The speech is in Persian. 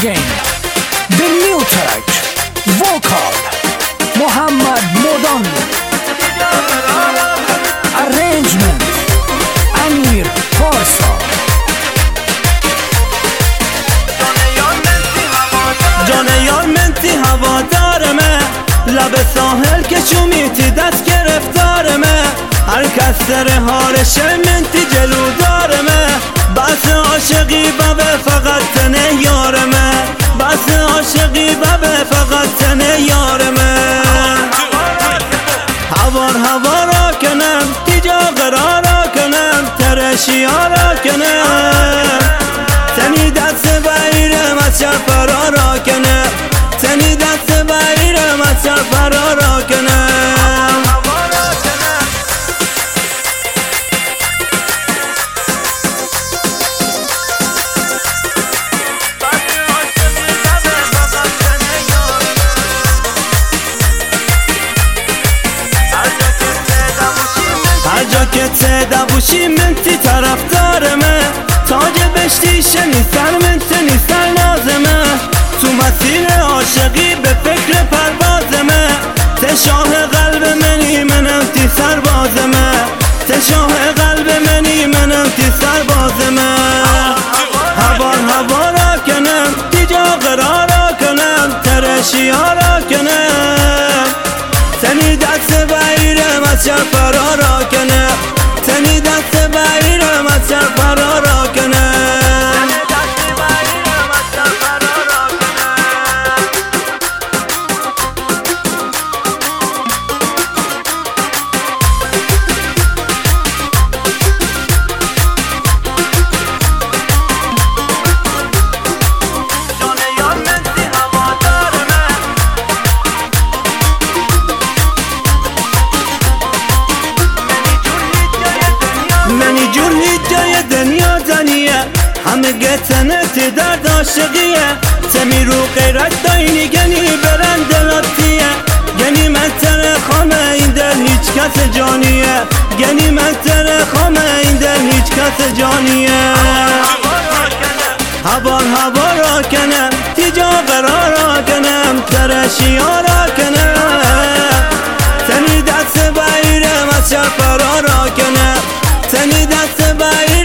again. The new track, vocal, Muhammad Modan. Arrangement, Amir Parsa. جان یار منتی هوادارمه، لب ساحل که چومیتی دست گرفتارمه، هر کس سر هارشه منتی جلو دارمه، بس عاشقی ببه فقط تنه یارمه، بس عاشقی ببه فقط تنه یارمه. هوار را کنم تیجا قرارا کنم ترشی را کنم، تنی دست بایرم از شر فرارا کنم، تنی دست بایرم از شر فرارا کنم. هر جا که تدا بوشی منتی طرفدارمه، تاج بشتی شنی سر منتی سر نازمه، تو مسیر عاشقی به فکر پروازمه، تشاه قلب منی منم تی سربازمه، تشاه قلب منی منم تی سربازمه. هوار را کنم تیجا قرارا کنم ترشی را کنم، تنی دست بایرم از شر فرارا کنم، تنی دست بایرم از شر فرارا کنم. منی جور هیچ جای دنیا زنیه، همه گتنت درد عاشقیه، تمی رو غیرت داینی گنی برن دلاتیه، گنی من تر خامه این دل هیچ کس جانیه، گنی من تر خامه این دل هیچ کس جانیه. هوار را کنم تیجا قرارا کنم ترشی را کنم، تنی دست بایرم از شر فرارا کنم، تنی دست بایرم